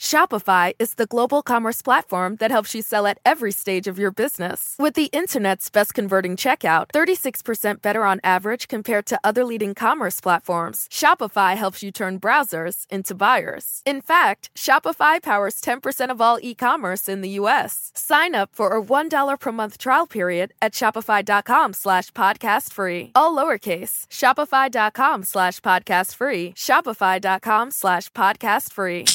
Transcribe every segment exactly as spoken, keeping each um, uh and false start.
Shopify is the global commerce platform that helps you sell at every stage of your business. With the internet's best converting checkout, thirty-six percent better on average compared to other leading commerce platforms, Shopify helps you turn browsers into buyers. In fact, Shopify powers ten percent of all e-commerce in the U S. Sign up for a one dollar per month trial period at shopify.com slash podcast free. All lowercase, shopify.com slash podcast free, shopify.com slash podcast free.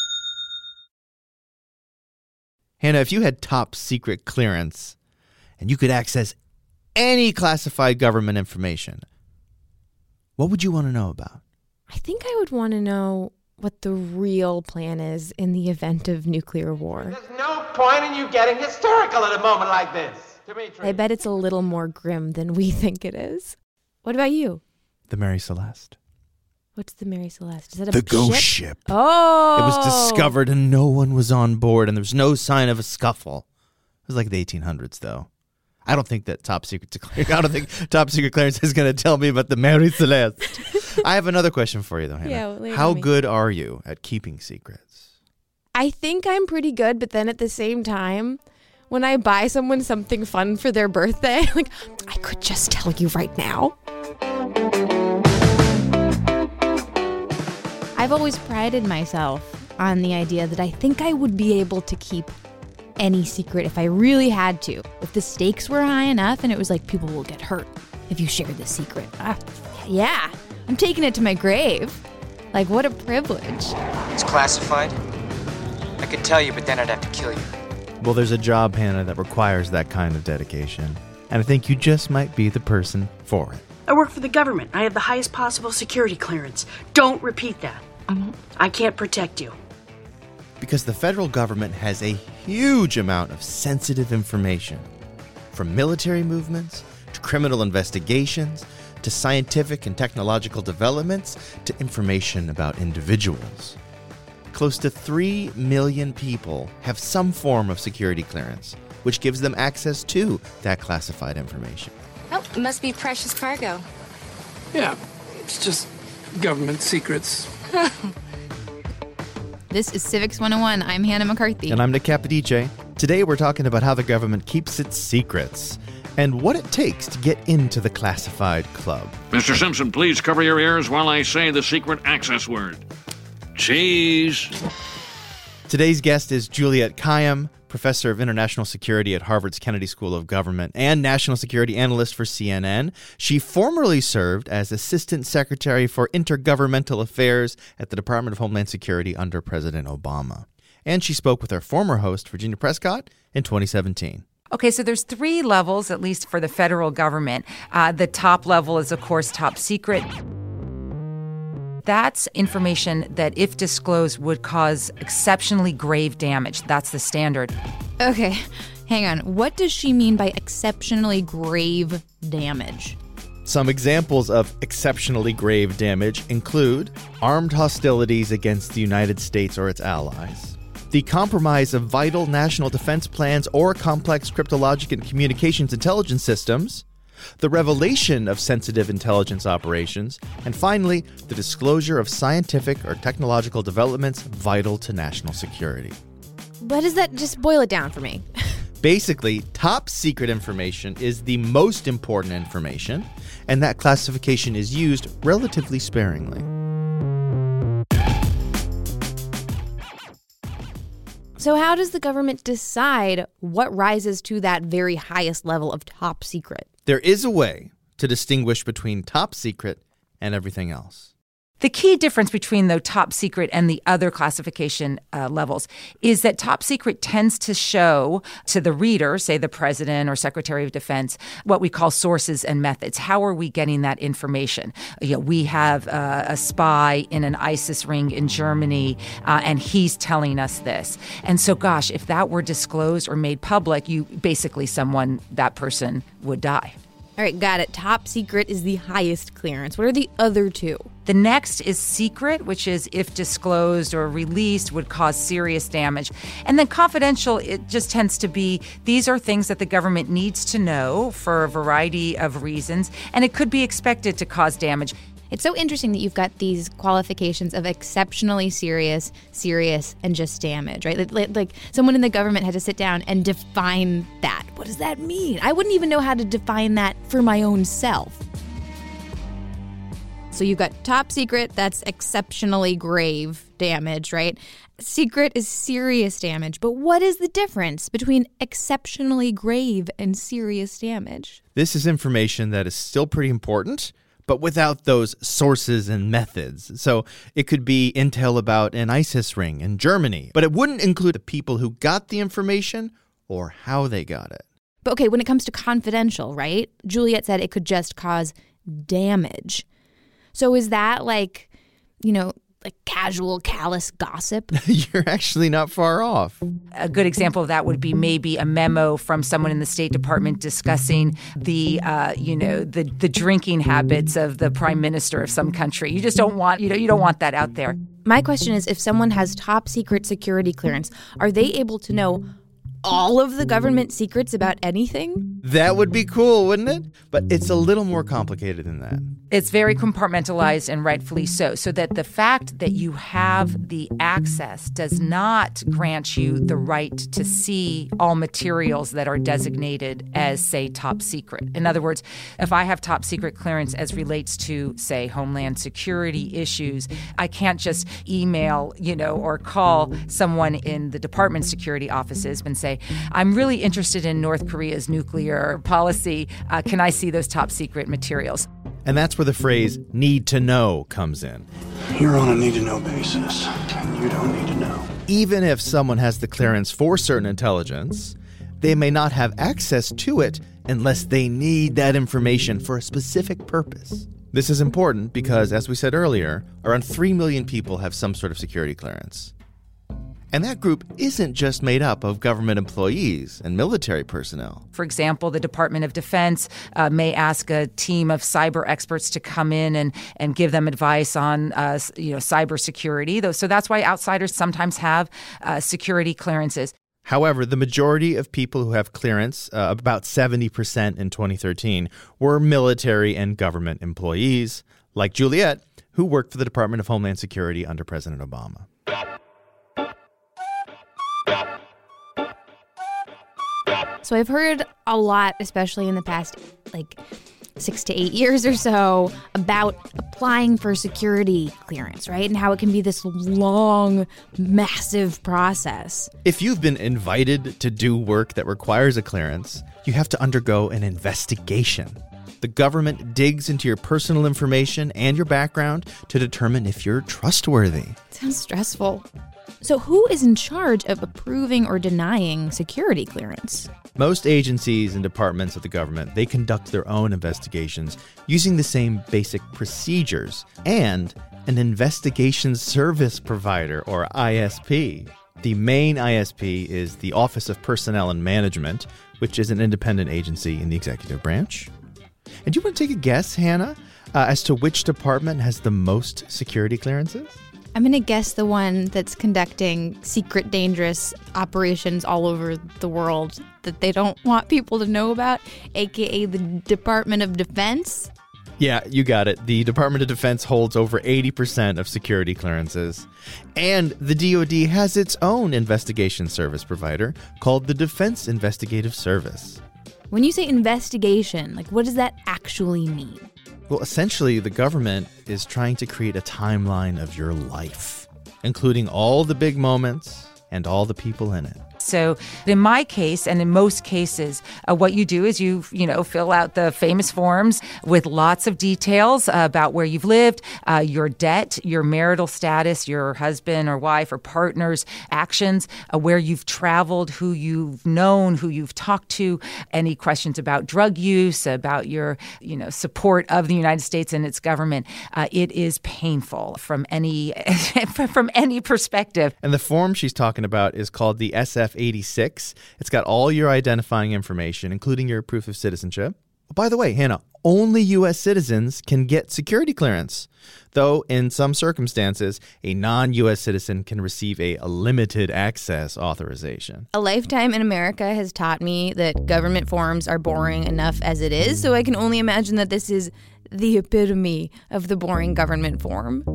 Hannah, if you had top secret clearance and you could access any classified government information, what would you want to know about? I think I would want to know what the real plan is in the event of nuclear war. There's no point in you getting hysterical at a moment like this, Dimitri. I bet it's a little more grim than we think it is. What about you? The Mary Celeste. What's the Mary Celeste? Is that a The ship? ghost ship. Oh! It was discovered and no one was on board and there was no sign of a scuffle. It was like the eighteen hundreds, though. I don't think that top secret I don't think top secret clearance is going to tell me about the Mary Celeste. I have another question for you, though, Hannah. Yeah, lay it How on me. good are you at keeping secrets? I think I'm pretty good, but then at the same time, when I buy someone something fun for their birthday, like, I could just tell you right now. I've always prided myself on the idea that I think I would be able to keep any secret if I really had to. If the stakes were high enough and it was like people will get hurt if you share this secret. Ah, yeah, I'm taking it to my grave. Like, what a privilege. It's classified. I could tell you, but then I'd have to kill you. Well, there's a job, Hannah, that requires that kind of dedication. And I think you just might be the person for it. I work for the government. I have the highest possible security clearance. Don't repeat that. Mm-hmm. I can't protect you. Because the federal government has a huge amount of sensitive information, from military movements to criminal investigations to scientific and technological developments to information about individuals. Close to three million people have some form of security clearance, which gives them access to that classified information. Oh, it must be precious cargo. Yeah, it's just government secrets. This is Civics one oh one. I'm Hannah McCarthy. And I'm Nick Capodice. Today we're talking about how the government keeps its secrets and what it takes to get into the classified club. Mister Simpson, please cover your ears while I say the secret access word. Cheese. Today's guest is Juliette Kayyem, professor of international security at Harvard's Kennedy School of Government and national security analyst for C N N. She formerly served as assistant secretary for intergovernmental affairs at the Department of Homeland Security under President Obama. And she spoke with our former host, Virginia Prescott, in twenty seventeen. Okay, so there's three levels, at least for the federal government. Uh, the top level is, of course, top secret. That's information that, if disclosed, would cause exceptionally grave damage. That's the standard. Okay, hang on. What does she mean by exceptionally grave damage? Some examples of exceptionally grave damage include armed hostilities against the United States or its allies, the compromise of vital national defense plans or complex cryptologic and communications intelligence systems, the revelation of sensitive intelligence operations, and finally, the disclosure of scientific or technological developments vital to national security. What does that just boil it down for me? Basically, top secret information is the most important information, and that classification is used relatively sparingly. So how does the government decide what rises to that very highest level of top secret? There is a way to distinguish between top secret and everything else. The key difference between the top secret and the other classification uh, levels is that top secret tends to show to the reader, say the president or secretary of defense, what we call sources and methods. How are we getting that information? You know, we have uh, a spy in an ISIS ring in Germany, uh, and he's telling us this. And so, gosh, if that were disclosed or made public, you basically someone, that person would die. All right, got it. Top secret is the highest clearance. What are the other two? The next is secret, which is if disclosed or released would cause serious damage. And then confidential, it just tends to be these are things that the government needs to know for a variety of reasons, and it could be expected to cause damage. It's so interesting that you've got these qualifications of exceptionally serious, serious, and just damage, right? Like, like someone in the government had to sit down and define that. What does that mean? I wouldn't even know how to define that for my own self. So you've got top secret, that's exceptionally grave damage, right? Secret is serious damage. But what is the difference between exceptionally grave and serious damage? This is information that is still pretty important, but without those sources and methods. So it could be intel about an ISIS ring in Germany, but it wouldn't include the people who got the information or how they got it. But okay, when it comes to confidential, right? Juliet said it could just cause damage. So is that like, you know, like casual, callous gossip? You're actually not far off. A good example of that would be maybe a memo from someone in the State Department discussing the, uh, you know, the the drinking habits of the prime minister of some country. You just don't want, you know, you don't want that out there. My question is, if someone has top secret security clearance, are they able to know all of the government secrets about anything? That would be cool, wouldn't it? But it's a little more complicated than that. It's very compartmentalized, and rightfully so, so that the fact that you have the access does not grant you the right to see all materials that are designated as, say, top secret. In other words, if I have top secret clearance as relates to, say, Homeland Security issues, I can't just email, you know, or call someone in the department security offices and say, I'm really interested in North Korea's nuclear policy. Uh, can I see those top secret materials? And that's where the phrase need to know comes in. You're on a need to know basis, and you don't need to know. Even if someone has the clearance for certain intelligence, they may not have access to it unless they need that information for a specific purpose. This is important because, as we said earlier, around three million people have some sort of security clearance. And that group isn't just made up of government employees and military personnel. For example, the Department of Defense uh, may ask a team of cyber experts to come in and, and give them advice on uh, you know, cybersecurity. So that's why outsiders sometimes have uh, security clearances. However, the majority of people who have clearance, uh, about seventy percent in twenty thirteen, were military and government employees, like Juliet, who worked for the Department of Homeland Security under President Obama. So I've heard a lot, especially in the past, like, six to eight years or so, about applying for security clearance, right? And how it can be this long, massive process. If you've been invited to do work that requires a clearance, you have to undergo an investigation. The government digs into your personal information and your background to determine if you're trustworthy. Sounds stressful. So who is in charge of approving or denying security clearance? Most agencies and departments of the government, they conduct their own investigations using the same basic procedures and an investigation service provider, or I S P. The main I S P is the Office of Personnel and Management, which is an independent agency in the executive branch. And do you want to take a guess, Hannah, uh, as to which department has the most security clearances? I'm going to guess the one that's conducting secret, dangerous operations all over the world that they don't want people to know about, a k a the Department of Defense. Yeah, you got it. The Department of Defense holds over eighty percent of security clearances. And the D O D has its own investigation service provider called the Defense Investigative Service. When you say investigation, like, what does that actually mean? Well, essentially, the government is trying to create a timeline of your life, including all the big moments and all the people in it. So in my case, and in most cases, uh, what you do is you, you know, fill out the famous forms with lots of details uh, about where you've lived, uh, your debt, your marital status, your husband or wife or partner's actions, uh, where you've traveled, who you've known, who you've talked to, any questions about drug use, about your, you know, support of the United States and its government. Uh, it is painful from any from any perspective. And the form she's talking about is called the S F eighty-six. It's got all your identifying information, including your proof of citizenship. By the way, Hannah, only U S citizens can get security clearance, though in some circumstances, a non-U S citizen can receive a limited access authorization. A lifetime in America has taught me that government forms are boring enough as it is, so I can only imagine that this is the epitome of the boring government form.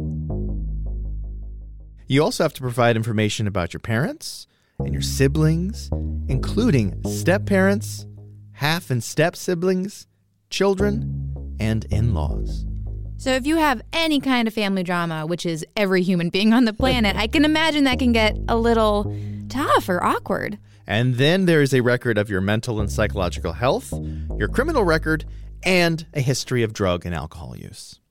You also have to provide information about your parents and your siblings, including step-parents, half and step-siblings, children, and in-laws. So if you have any kind of family drama, which is every human being on the planet, I can imagine that can get a little tough or awkward. And then there is a record of your mental and psychological health, your criminal record, and a history of drug and alcohol use.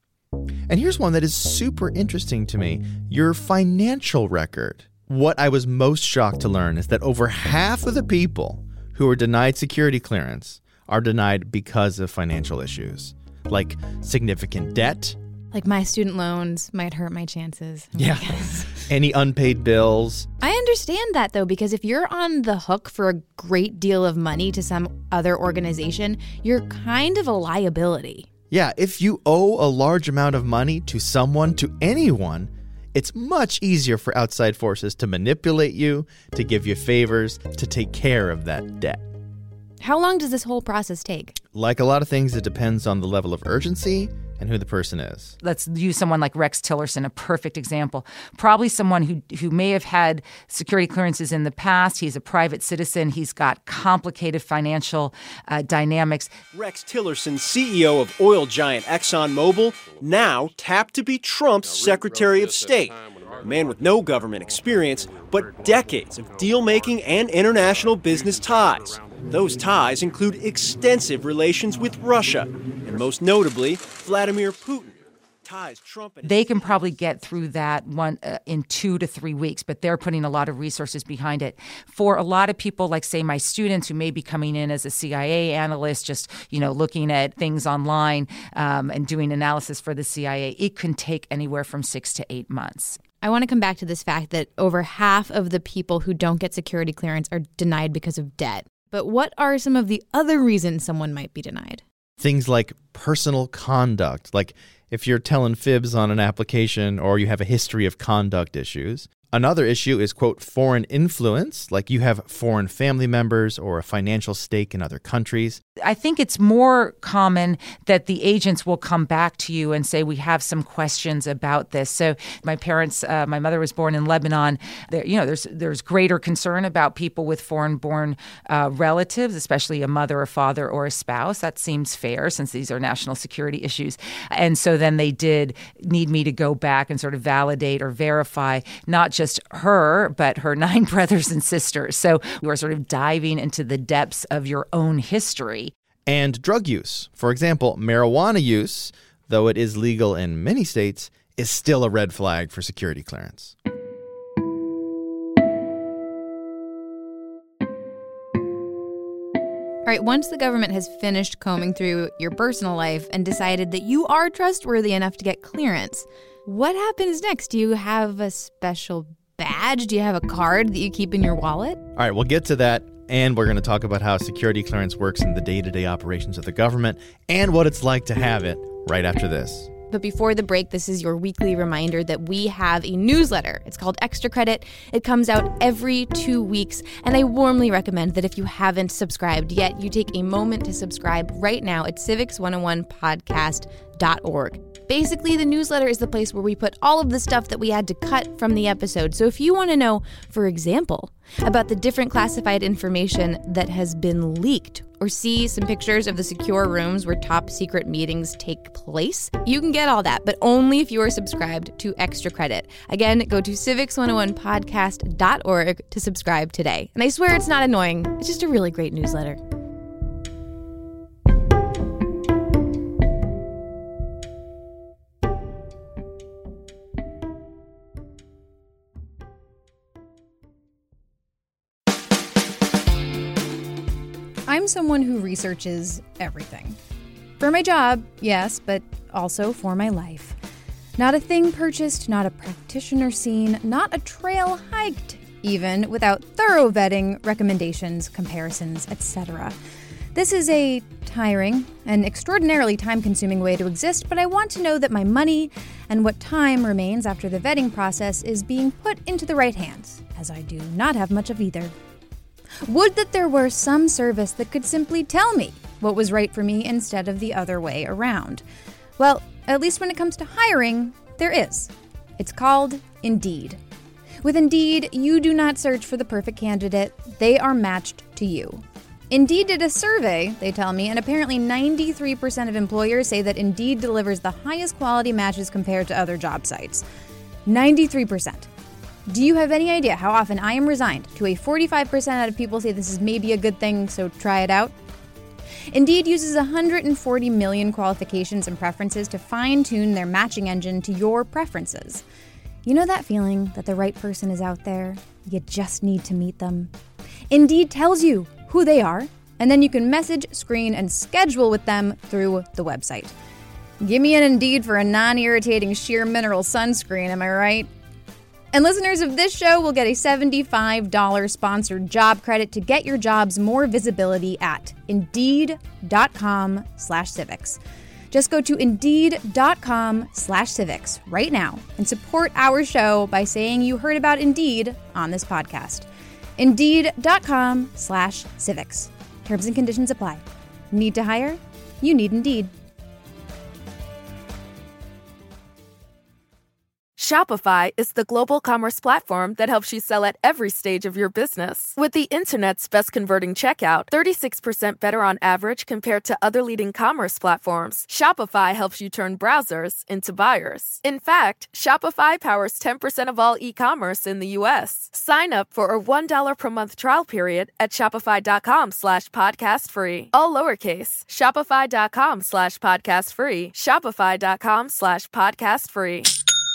And here's one that is super interesting to me, your financial record. What I was most shocked to learn is that over half of the people who are denied security clearance are denied because of financial issues, like significant debt. Like my student loans might hurt my chances. Yeah. Any unpaid bills. I understand that, though, because if you're on the hook for a great deal of money to some other organization, you're kind of a liability. Yeah, if you owe a large amount of money to someone, to anyone, it's much easier for outside forces to manipulate you, to give you favors, to take care of that debt. How long does this whole process take? Like a lot of things, it depends on the level of urgency and who the person is. Let's use someone like Rex Tillerson, a perfect example. Probably someone who, who may have had security clearances in the past. He's a private citizen. He's got complicated financial uh, dynamics. Rex Tillerson, C E O of oil giant ExxonMobil, now tapped to be Trump's Secretary of State. A man with no government experience, but decades of deal-making and international business ties. Those ties include extensive relations with Russia, and most notably, Vladimir Putin. Ties Trump and they can probably get through that one uh, in two to three weeks, but they're putting a lot of resources behind it. For a lot of people, like, say, my students who may be coming in as a C I A analyst, just, you know, looking at things online um, and doing analysis for the C I A, it can take anywhere from six to eight months. I want to come back to this fact that over half of the people who don't get security clearance are denied because of debt. But what are some of the other reasons someone might be denied? Things like personal conduct, like if you're telling fibs on an application or you have a history of conduct issues. Another issue is, quote, foreign influence, like you have foreign family members or a financial stake in other countries. I think it's more common that the agents will come back to you and say, we have some questions about this. So my parents, uh, my mother was born in Lebanon. There, you know, there's there's greater concern about people with foreign-born uh, relatives, especially a mother, a father, or a spouse. That seems fair since these are national security issues. And so then they did need me to go back and sort of validate or verify not just just her, but her nine brothers and sisters. So we were sort of diving into the depths of your own history. And drug use. For example, marijuana use, though it is legal in many states, is still a red flag for security clearance. All right, once the government has finished combing through your personal life and decided that you are trustworthy enough to get clearance, what happens next? Do you have a special badge? Do you have a card that you keep in your wallet? All right, we'll get to that. And we're going to talk about how security clearance works in the day-to-day operations of the government and what it's like to have it right after this. But before the break, this is your weekly reminder that we have a newsletter. It's called Extra Credit. It comes out every two weeks, and I warmly recommend that if you haven't subscribed yet, you take a moment to subscribe right now at civics one oh one podcast dot org. Basically, the newsletter is the place where we put all of the stuff that we had to cut from the episode. So if you want to know, for example, about the different classified information that has been leaked, or see some pictures of the secure rooms where top secret meetings take place, you can get all that, but only if you are subscribed to Extra Credit. Again, go to civics one oh one podcast dot org to subscribe today. And I swear it's not annoying. It's just a really great newsletter. I'm someone who researches everything. For my job, yes, but also for my life. Not a thing purchased, not a practitioner seen, not a trail hiked, even without thorough vetting, recommendations, comparisons, et cetera. This is a tiring and extraordinarily time-consuming way to exist, but I want to know that my money and what time remains after the vetting process is being put into the right hands, as I do not have much of either. Would that there were some service that could simply tell me what was right for me instead of the other way around. Well, at least when it comes to hiring, there is. It's called Indeed. With Indeed, you do not search for the perfect candidate. They are matched to you. Indeed did a survey, they tell me, and apparently ninety-three percent of employers say that Indeed delivers the highest quality matches compared to other job sites. ninety-three percent. Do you have any idea how often I am resigned to a forty-five percent out of people say this is maybe a good thing, so try it out? Indeed uses one hundred forty million qualifications and preferences to fine-tune their matching engine to your preferences. You know that feeling that the right person is out there? You just need to meet them. Indeed tells you who they are, and then you can message, screen, and schedule with them through the website. Give me an Indeed for a non-irritating sheer mineral sunscreen, am I right? And listeners of this show will get a seventy-five dollars sponsored job credit to get your jobs more visibility at Indeed.com slash civics. Just go to Indeed.com slash civics right now and support our show by saying you heard about Indeed on this podcast. Indeed.com slash civics. Terms and conditions apply. Need to hire? You need Indeed. Shopify is the global commerce platform that helps you sell at every stage of your business. With the internet's best converting checkout, thirty-six percent better on average compared to other leading commerce platforms, Shopify helps you turn browsers into buyers. In fact, Shopify powers ten percent of all e-commerce in the U S. Sign up for a one dollar per month trial period at shopify.com slash podcast free. All lowercase, shopify.com slash podcast free, shopify.com slash podcast free.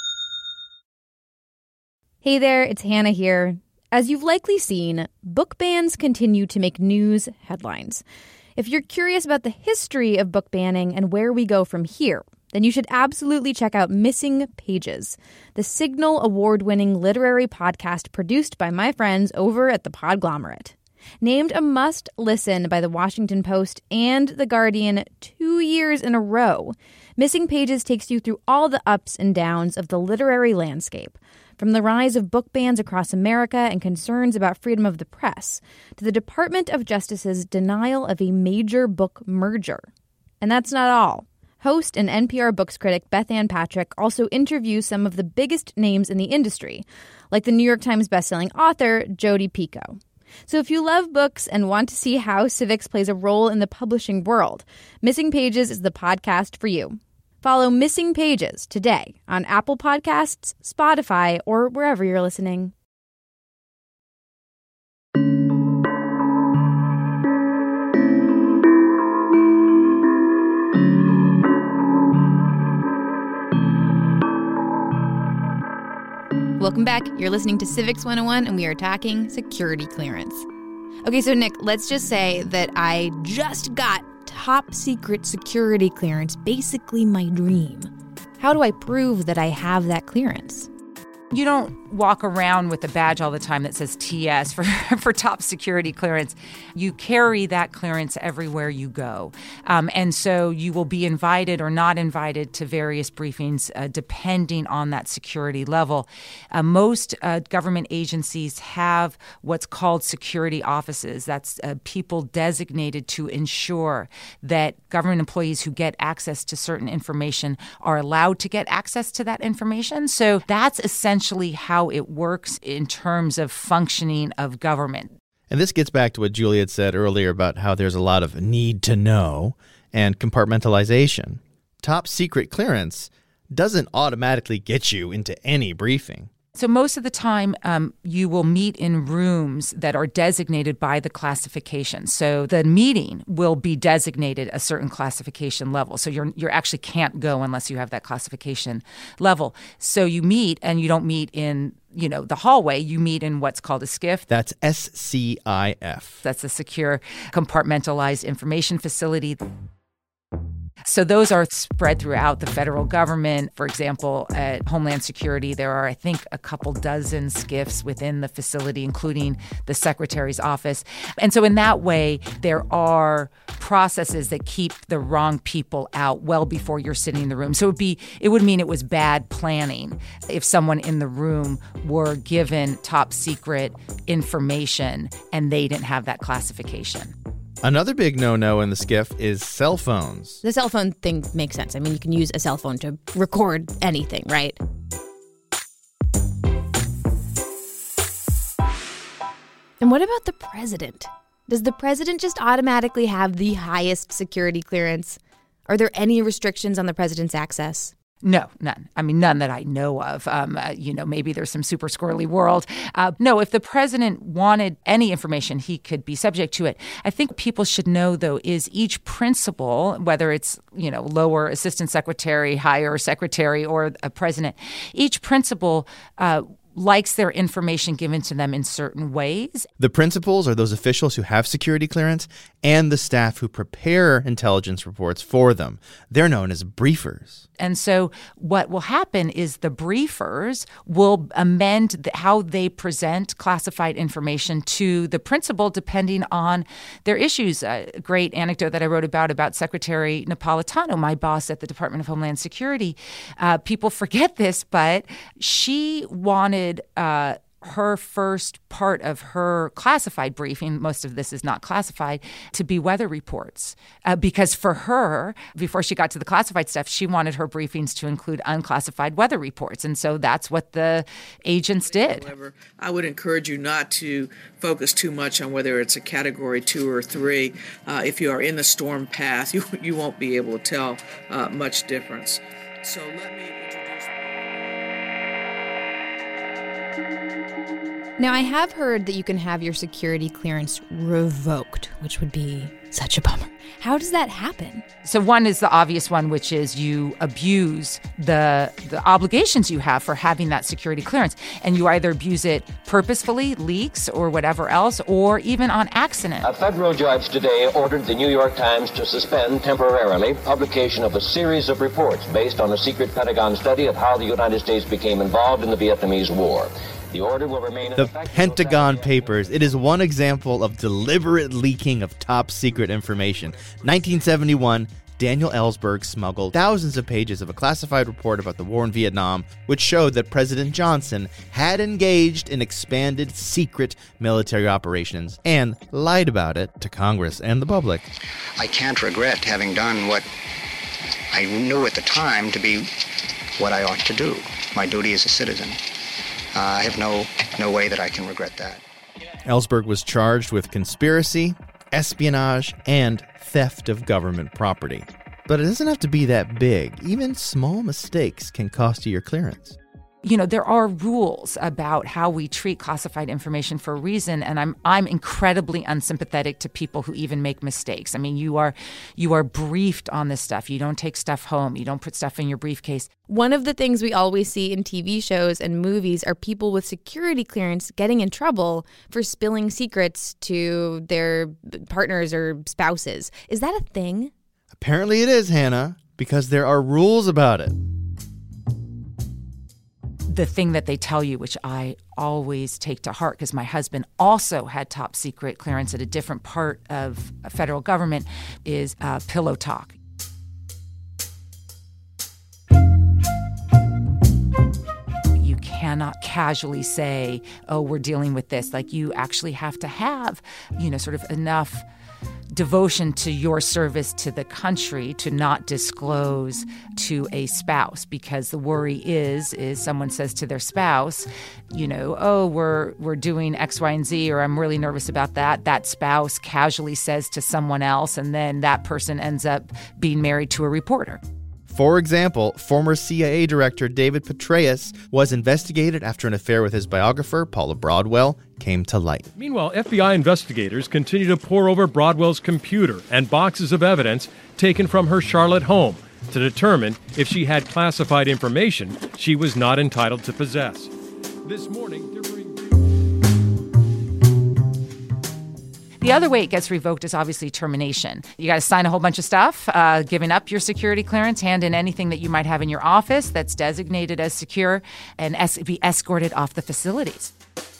Hey there, it's Hannah here. As you've likely seen, book bans continue to make news headlines. If you're curious about the history of book banning and where we go from here, then you should absolutely check out Missing Pages, the Signal award-winning literary podcast produced by my friends over at the Podglomerate. Named a must-listen by the Washington Post and The Guardian two years in a row, Missing Pages takes you through all the ups and downs of the literary landscape, from the rise of book bans across America and concerns about freedom of the press, to the Department of Justice's denial of a major book merger. And that's not all. Host and N P R Books critic Beth Ann Patrick also interviews some of the biggest names in the industry, like the New York Times bestselling author Jodi Picoult. So if you love books and want to see how civics plays a role in the publishing world, Missing Pages is the podcast for you. Follow Missing Pages today on Apple Podcasts, Spotify, or wherever you're listening. Welcome back. You're listening to Civics one oh one, and we are talking security clearance. Okay, so Nick, let's just say that I just got top secret security clearance, basically my dream. How do I prove that I have that clearance? You don't walk around with a badge all the time that says T S for, for top security clearance. You carry that clearance everywhere you go. Um, and so you will be invited or not invited to various briefings uh, depending on that security level. Uh, most uh, government agencies have what's called security offices. That's uh, people designated to ensure that government employees who get access to certain information are allowed to get access to that information. So that's essentially how it works in terms of functioning of government. And this gets back to what Julie had said earlier about how there's a lot of need to know and compartmentalization. Top secret clearance doesn't automatically get you into any briefing. So most of the time, um, you will meet in rooms that are designated by the classification. So the meeting will be designated a certain classification level. So you're you actually can't go unless you have that classification level. So you meet, and you don't meet in you know the hallway. You meet in what's called a SCIF. That's S C I F. That's a secure compartmentalized information facility. So those are spread throughout the federal government. For example, at Homeland Security, there are, I think, a couple dozen SCIFs within the facility, including the Secretary's office. And so in that way, there are processes that keep the wrong people out well before you're sitting in the room. So it would be, it would mean it was bad planning if someone in the room were given top secret information and they didn't have that classification. Another big no-no in the SCIF is cell phones. The cell phone thing makes sense. I mean, you can use a cell phone to record anything, right? And what about the president? Does the president just automatically have the highest security clearance? Are there any restrictions on the president's access? No, none. I mean, none that I know of. Um, uh, you know, maybe there's some super squirrely world. Uh, no, if the president wanted any information, he could be subject to it. I think people should know, though, is each principal, whether it's, you know, lower assistant secretary, higher secretary, or a president, each principal uh, likes their information given to them in certain ways. The principals are those officials who have security clearance and the staff who prepare intelligence reports for them. They're known as briefers. And so what will happen is the briefers will amend the, how they present classified information to the principal depending on their issues. A great anecdote that I wrote about, about Secretary Napolitano, my boss at the Department of Homeland Security. Uh, people forget this, but she wanted Uh, her first part of her classified briefing, most of this is not classified, to be weather reports. Uh, because for her, before she got to the classified stuff, she wanted her briefings to include unclassified weather reports. And so that's what the agents did. However, I would encourage you not to focus too much on whether it's a category two or three. Uh, if you are in the storm path, you, you won't be able to tell uh, much difference. So let me... Now, I have heard that you can have your security clearance revoked, which would be such a bummer. How does that happen? So one is the obvious one, which is you abuse the the obligations you have for having that security clearance. And you either abuse it purposefully, leaks or whatever else, or even on accident. A federal judge today ordered the New York Times to suspend temporarily publication of a series of reports based on a secret Pentagon study of how the United States became involved in the Vietnamese War. The order will remain in The effect Pentagon Papers. It is one example of deliberate leaking of top secret information. nineteen seventy-one, Daniel Ellsberg smuggled thousands of pages of a classified report about the war in Vietnam, which showed that President Johnson had engaged in expanded secret military operations and lied about it to Congress and the public. I can't regret having done what I knew at the time to be what I ought to do, my duty as a citizen. Uh, I have no no way that I can regret that. Ellsberg was charged with conspiracy, espionage, and theft of government property. But it doesn't have to be that big. Even small mistakes can cost you your clearance. You know, there are rules about how we treat classified information for a reason, and I'm I'm incredibly unsympathetic to people who even make mistakes. I mean, you are you are briefed on this stuff. You don't take stuff home. You don't put stuff in your briefcase. One of the things we always see in T V shows and movies are people with security clearance getting in trouble for spilling secrets to their partners or spouses. Is that a thing? Apparently it is, Hannah, because there are rules about it. The thing that they tell you, which I always take to heart because my husband also had top secret clearance at a different part of federal government, is uh, pillow talk. You cannot casually say, oh, we're dealing with this. Like, you actually have to have, you know, sort of enough devotion to your service to the country to not disclose to a spouse, because the worry is is someone says to their spouse, you know, oh, we're we're doing X, Y, and Z, or I'm really nervous about that. That spouse casually says to someone else, and then that person ends up being married to a reporter. For example, former C I A Director David Petraeus was investigated after an affair with his biographer, Paula Broadwell, came to light. Meanwhile, F B I investigators continue to pore over Broadwell's computer and boxes of evidence taken from her Charlotte home to determine if she had classified information she was not entitled to possess. This morning, The The other way it gets revoked is obviously termination. You got to sign a whole bunch of stuff, uh, giving up your security clearance, hand in anything that you might have in your office that's designated as secure, and es- be escorted off the facilities.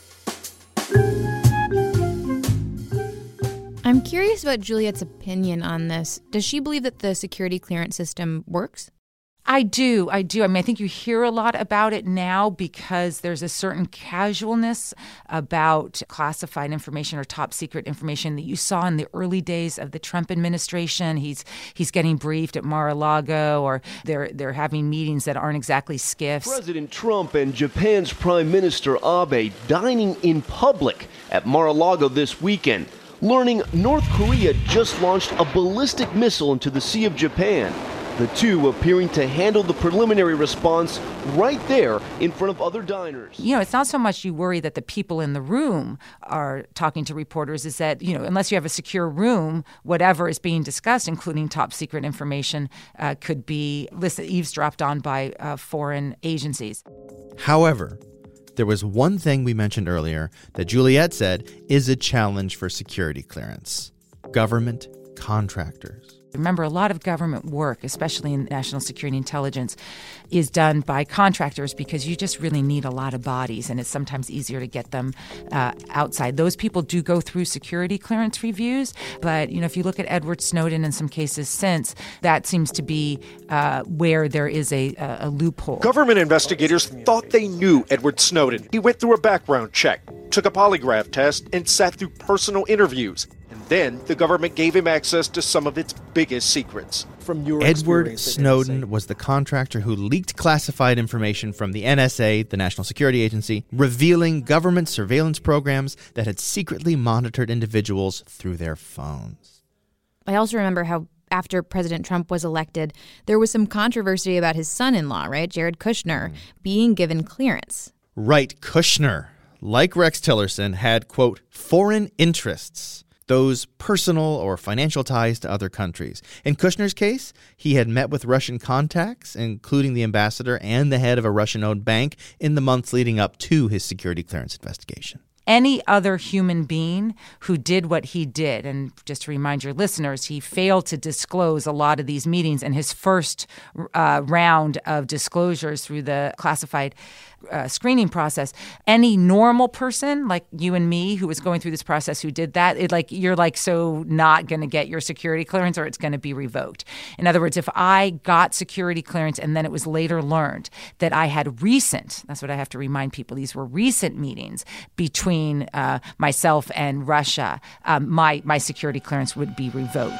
I'm curious about Juliet's opinion on this. Does she believe that the security clearance system works? I do. I do. I mean, I think you hear a lot about it now because there's a certain casualness about classified information or top secret information that you saw in the early days of the Trump administration. He's he's getting briefed at Mar-a-Lago, or they're they're having meetings that aren't exactly skiffs. President Trump and Japan's Prime Minister Abe dining in public at Mar-a-Lago this weekend, learning North Korea just launched a ballistic missile into the Sea of Japan. The two appearing to handle the preliminary response right there in front of other diners. You know, it's not so much you worry that the people in the room are talking to reporters, is that, you know, unless you have a secure room, whatever is being discussed, including top secret information, uh, could be listen, eavesdropped on by uh, foreign agencies. However, there was one thing we mentioned earlier that Juliet said is a challenge for security clearance: government contractors. Remember, a lot of government work, especially in national security intelligence, is done by contractors because you just really need a lot of bodies, and it's sometimes easier to get them uh, outside. Those people do go through security clearance reviews, but you know, if you look at Edward Snowden in some cases since, that seems to be uh, where there is a, a, a loophole. Government investigators thought they knew Edward Snowden. He went through a background check, took a polygraph test, and sat through personal interviews. Then the government gave him access to some of its biggest secrets. From your Edward Snowden was the contractor who leaked classified information from the N S A, the National Security Agency, revealing government surveillance programs that had secretly monitored individuals through their phones. I also remember how after President Trump was elected, there was some controversy about his son-in-law, right, Jared Kushner, mm. being given clearance. Right, Kushner, like Rex Tillerson, had, quote, foreign interests. Those personal or financial ties to other countries. In Kushner's case, he had met with Russian contacts, including the ambassador and the head of a Russian-owned bank, in the months leading up to his security clearance investigation. Any other human being who did what he did, and just to remind your listeners, he failed to disclose a lot of these meetings, and his first uh, round of disclosures through the classified uh, screening process, any normal person like you and me who was going through this process who did that, it like you're like so not going to get your security clearance, or it's going to be revoked. In other words, if I got security clearance and then it was later learned that I had recent, that's what I have to remind people, these were recent meetings between Uh, myself and Russia, um, my, my security clearance would be revoked.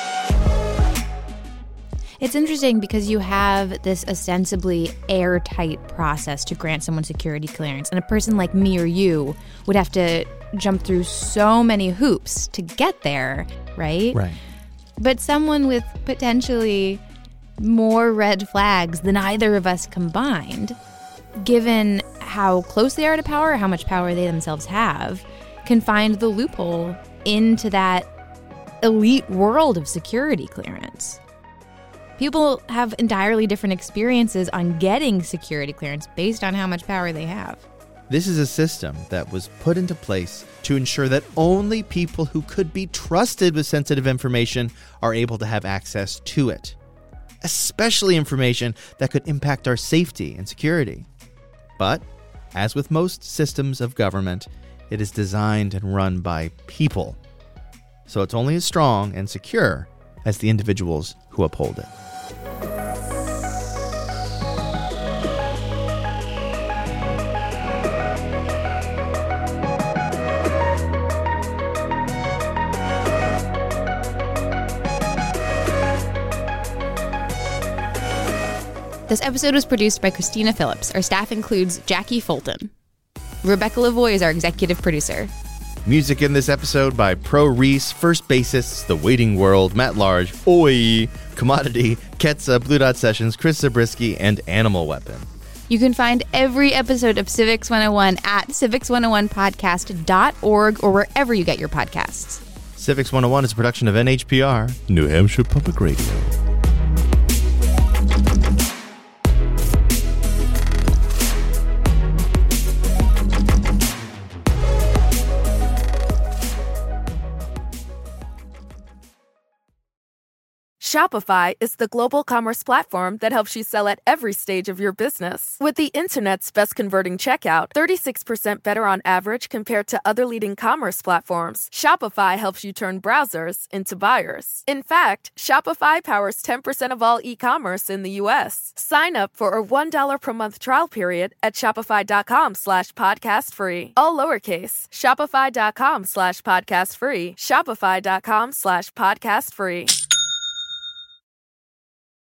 It's interesting because you have this ostensibly airtight process to grant someone security clearance, and a person like me or you would have to jump through so many hoops to get there, right? Right. But someone with potentially more red flags than either of us combined, given how close they are to power, how much power they themselves have, can find the loophole into that elite world of security clearance. People have entirely different experiences on getting security clearance based on how much power they have. This is a system that was put into place to ensure that only people who could be trusted with sensitive information are able to have access to it, especially information that could impact our safety and security. But, as with most systems of government, it is designed and run by people. So it's only as strong and secure as the individuals who uphold it. This episode was produced by Christina Phillips. Our staff includes Jackie Fulton. Rebecca Lavoie is our executive producer. Music in this episode by Pro Reese, First Bassists, The Waiting World, Matt Large, Oi, Commodity, Ketsa, Blue Dot Sessions, Chris Zabriskie, and Animal Weapon. You can find every episode of Civics one oh one at civics one oh one podcast dot org or wherever you get your podcasts. Civics one oh one is a production of N H P R, New Hampshire Public Radio. Shopify is the global commerce platform that helps you sell at every stage of your business. With the internet's best converting checkout, thirty-six percent better on average compared to other leading commerce platforms, Shopify helps you turn browsers into buyers. In fact, Shopify powers ten percent of all e-commerce in the U S. Sign up for a one dollar per month trial period at shopify.com slash podcast free. All lowercase, shopify.com slash podcast free, shopify.com slash podcast free.